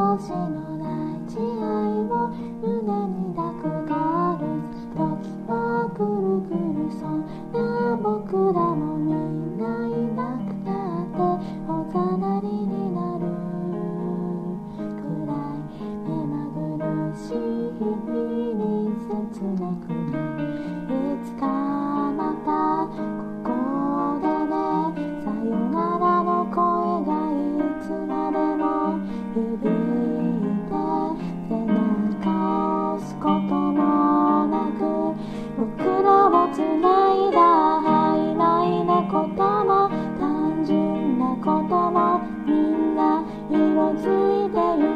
しのない慈愛を胸に抱くガールズ、時はぐるぐる、そんな僕らもみんないなくなっておざなりになるくらい目まぐるしい日々に切なくなる。いつかまたここでね、さよならの声がいつまでも響いて、背中を押すこともなく僕らをつないだ曖昧なことも単純なこともみんな色づいてゆく。